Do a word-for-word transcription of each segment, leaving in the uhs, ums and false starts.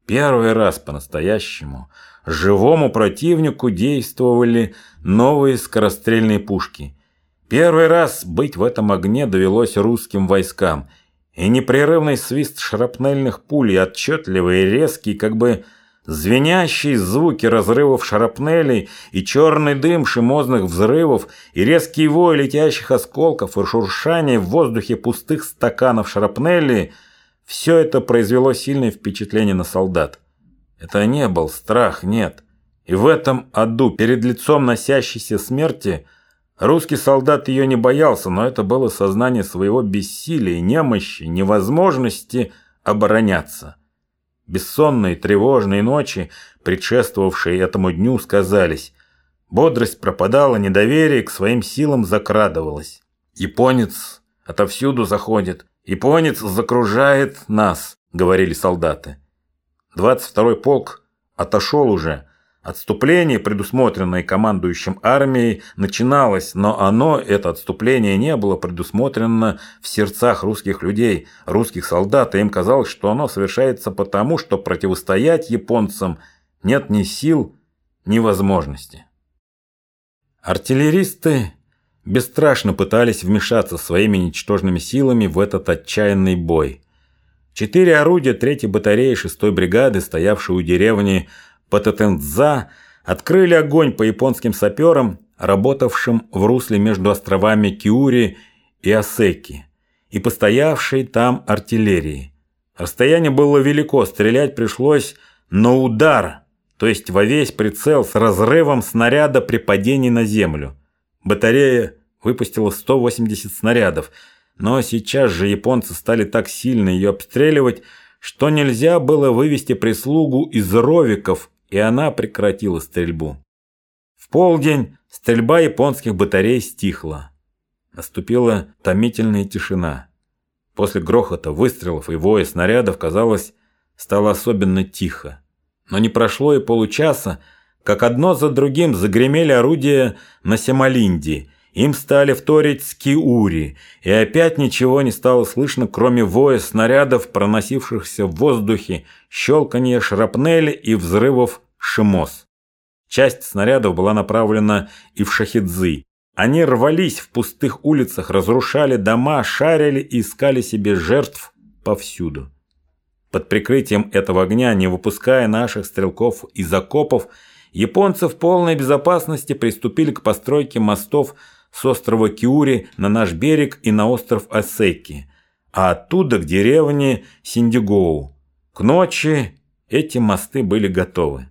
Первый раз по-настоящему живому противнику действовали новые скорострельные пушки. Первый раз быть в этом огне довелось русским войскам, и непрерывный свист шрапнельных пуль и отчетливые, резкие, как бы звенящие звуки разрывов шрапнелей и черный дым шимозных взрывов и резкий вой летящих осколков и шуршание в воздухе пустых стаканов шрапнели – все это произвело сильное впечатление на солдат. Это не был страх, нет. И в этом аду, перед лицом носящейся смерти, русский солдат ее не боялся, но это было сознание своего бессилия, немощи, невозможности обороняться. Бессонные, тревожные ночи, предшествовавшие этому дню, сказались. Бодрость пропадала, недоверие к своим силам закрадывалось. Японец отовсюду заходит. «Японец закружает нас», — говорили солдаты. двадцать второй полк отошел уже. Отступление, предусмотренное командующим армией, начиналось, но оно, это отступление, не было предусмотрено в сердцах русских людей, русских солдат, и им казалось, что оно совершается потому, что противостоять японцам нет ни сил, ни возможности. Артиллеристы бесстрашно пытались вмешаться своими ничтожными силами в этот отчаянный бой. Четыре орудия третьей батареи шестой бригады, стоявшие у деревни Пататендза, открыли огонь по японским саперам, работавшим в русле между островами Киури и Осеки, и постоявшей там артиллерии. Расстояние было велико, стрелять пришлось на удар, то есть во весь прицел с разрывом снаряда при падении на землю. Батарея выпустила сто восемьдесят снарядов, но сейчас же японцы стали так сильно ее обстреливать, что нельзя было вывести прислугу из ровиков, и она прекратила стрельбу. В полдень стрельба японских батарей стихла. Наступила томительная тишина. После грохота выстрелов и воя снарядов, казалось, стало особенно тихо. Но не прошло и получаса, как одно за другим загремели орудия на Семалинди. Им стали вторить с Киури, и опять ничего не стало слышно, кроме воя снарядов, проносившихся в воздухе, щелканья шрапнели и взрывов шимоз. Часть снарядов была направлена и в Шахидзы. Они рвались в пустых улицах, разрушали дома, шарили и искали себе жертв повсюду. Под прикрытием этого огня, не выпуская наших стрелков из окопов, японцы в полной безопасности приступили к постройке мостов с острова Киури на наш берег и на остров Осеки, а оттуда к деревне Синдигоу. К ночи эти мосты были готовы.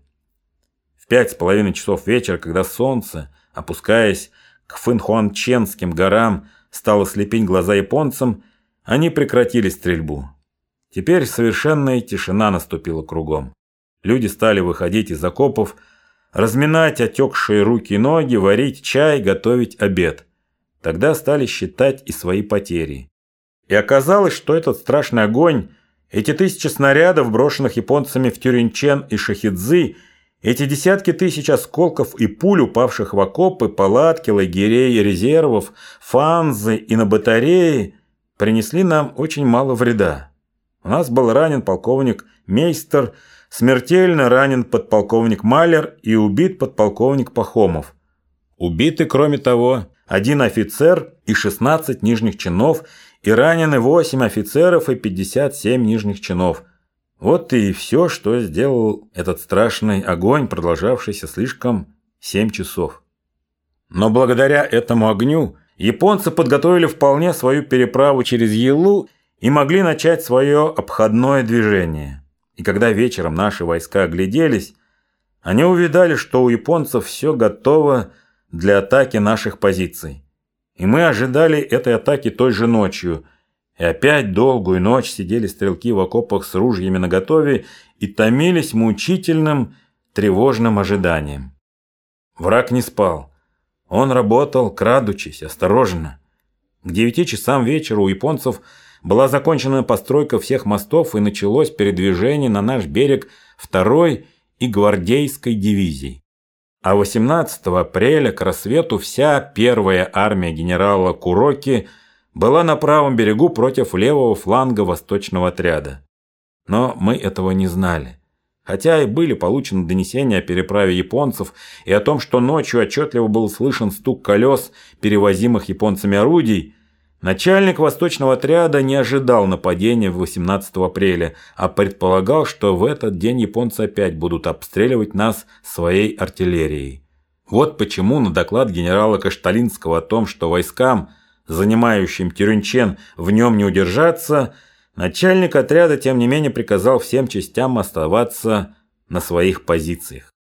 В пять с половиной часов вечера, когда солнце, опускаясь к Фэнхуанченским горам, стало слепить глаза японцам, они прекратили стрельбу. Теперь совершенная тишина наступила кругом. Люди стали выходить из окопов, разминать отекшие руки и ноги, варить чай, готовить обед. Тогда стали считать и свои потери. И оказалось, что этот страшный огонь, эти тысячи снарядов, брошенных японцами в Тюринчен и Шахидзы, эти десятки тысяч осколков и пуль, упавших в окопы, палатки, лагерей, резервов, фанзы и на батареи, принесли нам очень мало вреда. У нас был ранен полковник Мейстер, смертельно ранен подполковник Малер и убит подполковник Пахомов. Убиты, кроме того, один офицер и шестнадцать нижних чинов, и ранены восемь офицеров и пятьдесят семь нижних чинов. Вот и все, что сделал этот страшный огонь, продолжавшийся слишком семь часов. Но благодаря этому огню японцы подготовили вполне свою переправу через Елу и могли начать свое обходное движение. И когда вечером наши войска огляделись, они увидали, что у японцев все готово для атаки наших позиций. И мы ожидали этой атаки той же ночью. И опять долгую ночь сидели стрелки в окопах с ружьями наготове и томились мучительным, тревожным ожиданием. Враг не спал. Он работал, крадучись, осторожно. К девяти часам вечера у японцев была закончена постройка всех мостов и началось передвижение на наш берег второй и гвардейской дивизий. А восемнадцатого апреля к рассвету вся первая армия генерала Куроки была на правом берегу против левого фланга восточного отряда. Но мы этого не знали. Хотя и были получены донесения о переправе японцев и о том, что ночью отчетливо был слышен стук колес перевозимых японцами орудий, начальник восточного отряда не ожидал нападения восемнадцатого апреля, а предполагал, что в этот день японцы опять будут обстреливать нас своей артиллерией. Вот почему на доклад генерала Кашталинского о том, что войскам, занимающим Тюрюнчен, в нем не удержаться, начальник отряда, тем не менее, приказал всем частям оставаться на своих позициях.